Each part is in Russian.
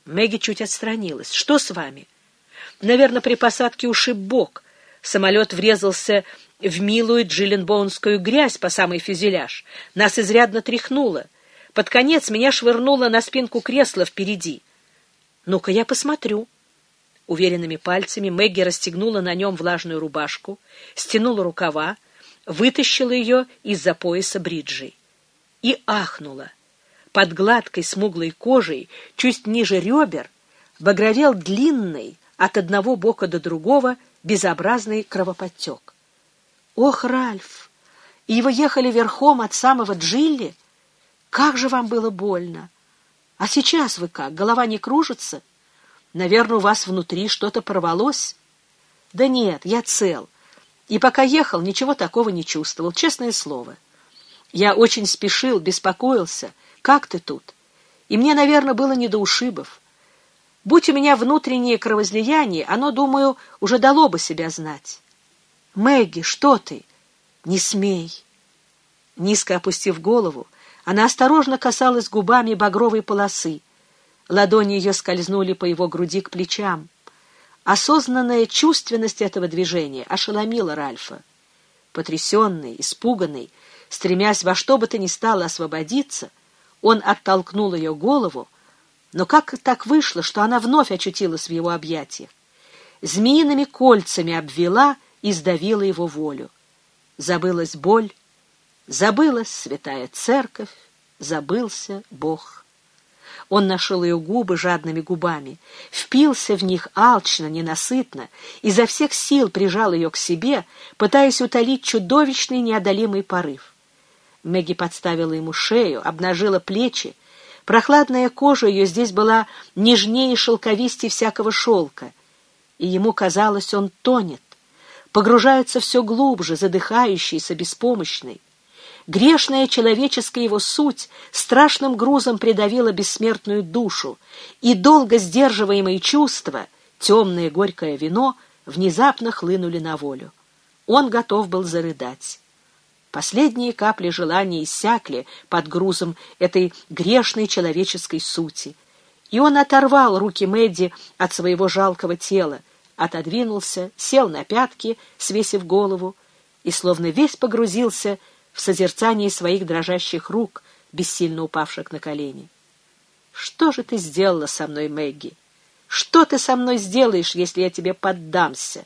Мэгги чуть отстранилась. «Что с вами?» «Наверное, при посадке ушиб бок. Самолет врезался в милую джилленбоунскую грязь по самый фюзеляж. Нас изрядно тряхнуло. Под конец меня швырнуло на спинку кресла впереди. Ну-ка, я посмотрю». Уверенными пальцами Мэгги расстегнула на нем влажную рубашку, стянула рукава, вытащила ее из-за пояса бриджей и ахнула. Под гладкой смуглой кожей, чуть ниже ребер, багровел длинный от одного бока до другого безобразный кровоподтек. «Ох, Ральф! И вы ехали верхом от самого Джилли? Как же вам было больно! А сейчас вы как, голова не кружится? Наверное, у вас внутри что-то порвалось?» «Да нет, я цел. И пока ехал, ничего такого не чувствовал, честное слово. Я очень спешил, беспокоился. Как ты тут? И мне, наверное, было не до ушибов. Будь у меня внутреннее кровоизлияние, оно, думаю, уже дало бы себя знать». «Мэгги, что ты? Не смей!» Низко опустив голову, она осторожно касалась губами багровой полосы. Ладони ее скользнули по его груди к плечам. Осознанная чувственность этого движения ошеломила Ральфа. Потрясенный, испуганный, стремясь во что бы то ни стало освободиться, он оттолкнул ее голову, но как так вышло, что она вновь очутилась в его объятиях? Змеиными кольцами обвела и сдавила его волю. Забылась боль, забылась святая церковь, забылся Бог. Он нашел ее губы жадными губами, впился в них алчно, ненасытно, изо всех сил прижал ее к себе, пытаясь утолить чудовищный неодолимый порыв. Мэгги подставила ему шею, обнажила плечи. Прохладная кожа ее здесь была нежнее и шелковистей всякого шелка, и ему казалось, он тонет, погружается все глубже, задыхающийся, беспомощный. Грешная человеческая его суть страшным грузом придавила бессмертную душу, и долго сдерживаемые чувства, темное горькое вино, внезапно хлынули на волю. Он готов был зарыдать. Последние капли желания иссякли под грузом этой грешной человеческой сути, и он оторвал руки Мэдди от своего жалкого тела, отодвинулся, сел на пятки, свесив голову, и словно весь погрузился в созерцание своих дрожащих рук, бессильно упавших на колени. «Что же ты сделала со мной, Мэгги? Что ты со мной сделаешь, если я тебе поддамся?»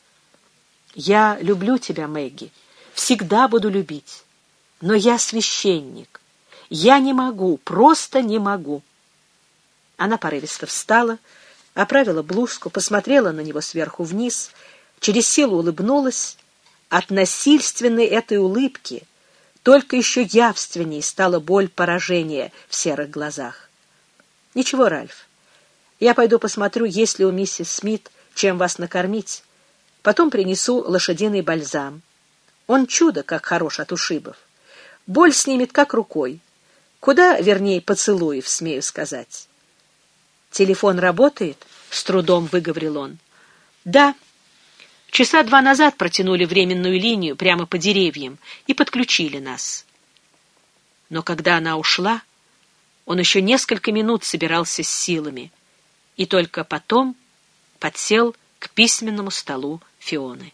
«Я люблю тебя, Мэгги, всегда буду любить. Но я священник. Я не могу, просто не могу». Она порывисто встала, оправила блузку, посмотрела на него сверху вниз, через силу улыбнулась. От насильственной этой улыбки только еще явственней стала боль поражения в серых глазах. «Ничего, Ральф, я пойду посмотрю, есть ли у миссис Смит чем вас накормить. Потом принесу лошадиный бальзам. Он чудо, как хорош от ушибов. Боль снимет как рукой. Куда, вернее, поцелуев, смею сказать». «Телефон работает?» — с трудом выговорил он. «Да. Часа 2 назад протянули временную линию прямо по деревьям и подключили нас». Но когда она ушла, он еще несколько минут собирался с силами и только потом подсел к письменному столу Фионы.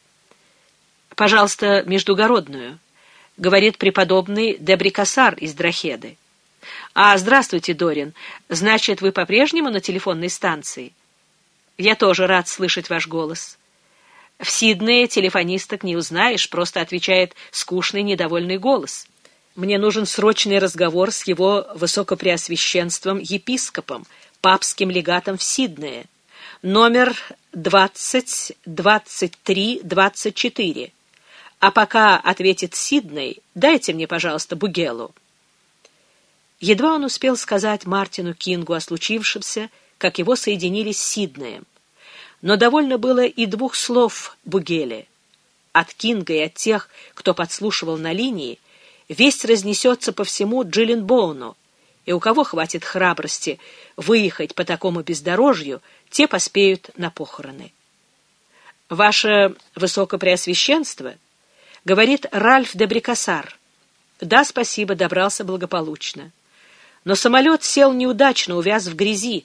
«Пожалуйста, междугородную», — говорит преподобный Дебрикасар из Драхеды. «Здравствуйте, Дорин. Значит, вы по-прежнему на телефонной станции? Я тоже рад слышать ваш голос. В Сиднее телефонисток не узнаешь, просто отвечает скучный, недовольный голос. Мне нужен срочный разговор с его высокопреосвященством епископом, папским легатом в Сиднее. Номер 20-23-24. А пока ответит Сидней, дайте мне, пожалуйста, Бугелу». Едва он успел сказать Мартину Кингу о случившемся, как его соединили с Сиднеем. Но довольно было и 2 слов Бугеле. От Кинга и от тех, кто подслушивал на линии, весть разнесется по всему Джилленбоуну, и у кого хватит храбрости выехать по такому бездорожью, те поспеют на похороны. «Ваше Высокопреосвященство», — говорит Ральф де Брикасар. «Да, спасибо, добрался благополучно. Но самолет сел неудачно, увяз в грязи,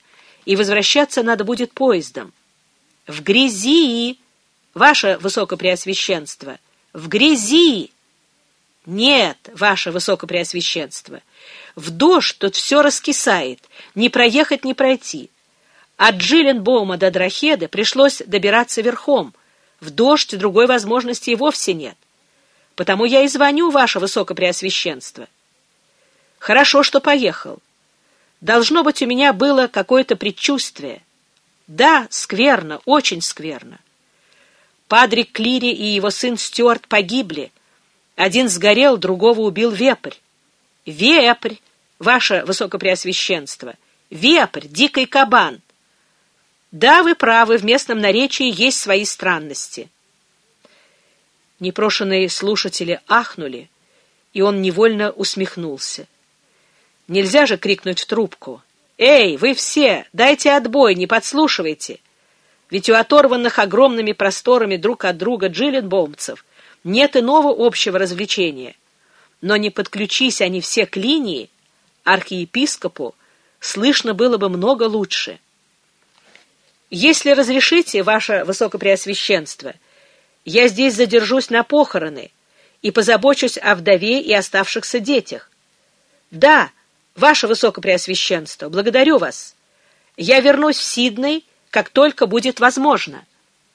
и возвращаться надо будет поездом. В грязи, ваше высокопреосвященство, в грязи. Нет, ваше высокопреосвященство, в дождь тут все раскисает, не проехать, не пройти. От Джилленбоума до Драхеды пришлось добираться верхом. В дождь другой возможности и вовсе нет. Потому я и звоню, ваше высокопреосвященство. Хорошо, что поехал. Должно быть, у меня было какое-то предчувствие. Да, скверно, очень скверно. Падре Клири и его сын Стюарт погибли. Один сгорел, другого убил вепрь. Вепрь, ваше высокопреосвященство, вепрь, дикий кабан. Да, вы правы, в местном наречии есть свои странности. Непрошенные слушатели ахнули, и он невольно усмехнулся. Нельзя же крикнуть в трубку: «Эй, вы все, дайте отбой, не подслушивайте!» Ведь у оторванных огромными просторами друг от друга джилленбоумцев нет иного общего развлечения. Но не подключись они все к линии, архиепископу слышно было бы много лучше. «Если разрешите, ваше высокопреосвященство, я здесь задержусь на похороны и позабочусь о вдове и оставшихся детях. Да, ваше высокопреосвященство, благодарю вас. Я вернусь в Сидней, как только будет возможно».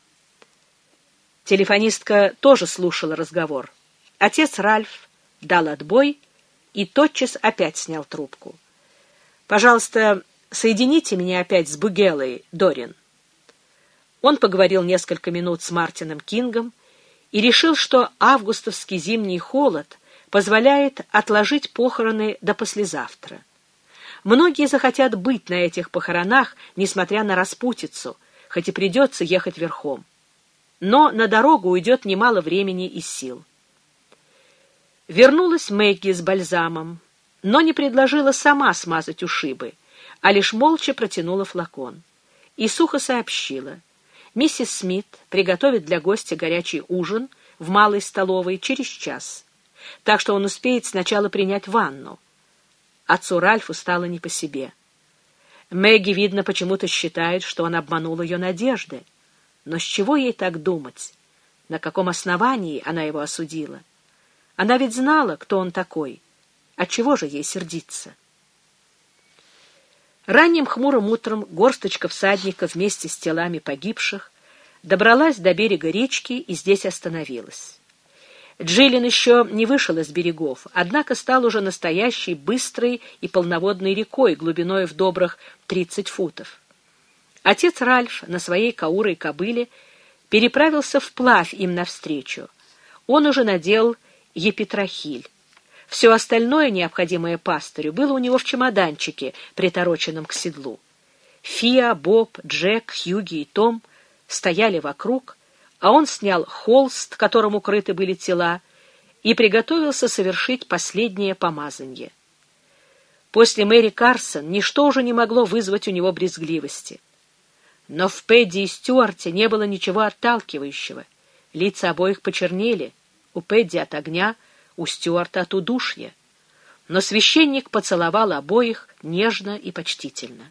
Телефонистка тоже слушала разговор. Отец Ральф дал отбой и тотчас опять снял трубку. «Пожалуйста, соедините меня опять с Бугелой, Дорин». Он поговорил несколько минут с Мартином Кингом и решил, что августовский зимний холод позволяет отложить похороны до послезавтра. Многие захотят быть на этих похоронах, несмотря на распутицу, хоть и придется ехать верхом. Но на дорогу уйдет немало времени и сил. Вернулась Мэгги с бальзамом, но не предложила сама смазать ушибы, а лишь молча протянула флакон. И сухо сообщила: миссис Смит приготовит для гостя горячий ужин в малой столовой через час, так что он успеет сначала принять ванну. Отцу Ральфу стало не по себе. Мэгги, видно, почему-то считает, что он обманул ее надежды. Но с чего ей так думать? На каком основании она его осудила? Она ведь знала, кто он такой. Отчего же ей сердиться? Ранним хмурым утром горсточка всадников вместе с телами погибших добралась до берега речки и здесь остановилась. Джиллин еще не вышел из берегов, однако стал уже настоящей быстрой и полноводной рекой глубиной в добрых 30 футов. Отец Ральф на своей каурой кобыле переправился вплавь им навстречу. Он уже надел епитрахиль. Все остальное, необходимое пастырю, было у него в чемоданчике, притороченном к седлу. Фиа, Боб, Джек, Хьюги и Том стояли вокруг, а он снял холст, которым укрыты были тела, и приготовился совершить последнее помазанье. После Мэри Карсон ничто уже не могло вызвать у него брезгливости. Но в Пэдди и Стюарте не было ничего отталкивающего. Лица обоих почернели, у Пэдди от огня, у Стюарта от удушья. Но священник поцеловал обоих нежно и почтительно.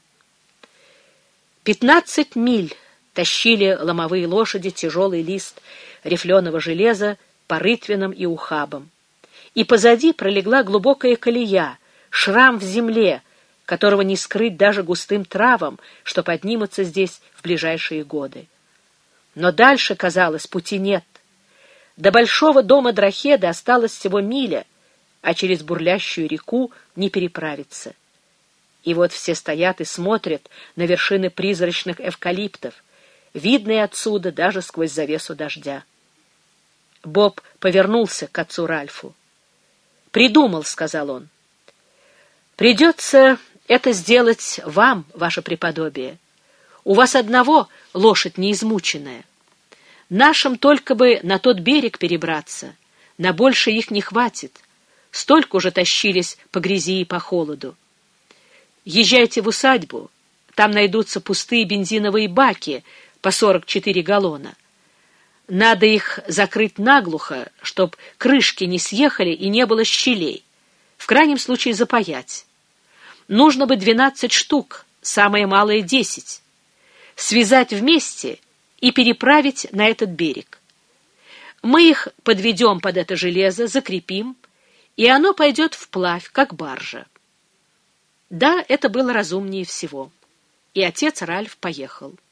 15 миль тащили ломовые лошади тяжелый лист рифленого железа по рытвинам и ухабам. И позади пролегла глубокая колея, шрам в земле, которого не скрыть даже густым травам, что поднимутся здесь в ближайшие годы. Но дальше, казалось, пути нет. До большого дома Драхеды осталось всего миля, а через бурлящую реку не переправиться. И вот все стоят и смотрят на вершины призрачных эвкалиптов, видные отсюда даже сквозь завесу дождя. Боб повернулся к отцу Ральфу. «Придумал», — сказал он. «Придется это сделать вам, ваше преподобие. У вас одного лошадь неизмученная. Нашим только бы на тот берег перебраться, на больше их не хватит. Столько уже тащились по грязи и по холоду. Езжайте в усадьбу, там найдутся пустые бензиновые баки по 44 галлона. Надо их закрыть наглухо, чтоб крышки не съехали и не было щелей. В крайнем случае запаять. Нужно бы 12 штук, самое малое 10, связать вместе и переправить на этот берег. Мы их подведем под это железо, закрепим, и оно пойдет вплавь, как баржа. Да, это было разумнее всего. И отец Ральф поехал.